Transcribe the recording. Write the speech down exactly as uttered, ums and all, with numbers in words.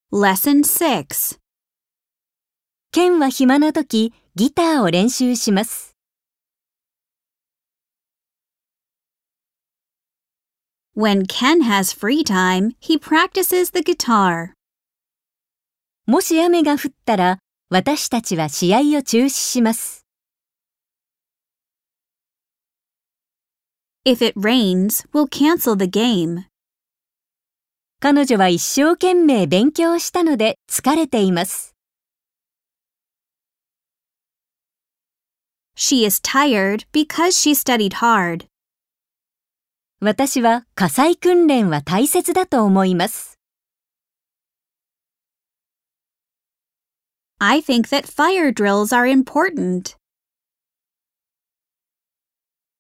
Lesson six. ケンは暇な時、ギターを練習します。 When Ken has free time, he practices the guitar. もし雨が降ったら、私たちは試合を中止します。 If it rains, we'll cancel the game. 彼女は一生懸命勉強したので疲れています。 She is tired because she studied hard. 私は火災訓練は大切だと思います。 I think that fire drills are important.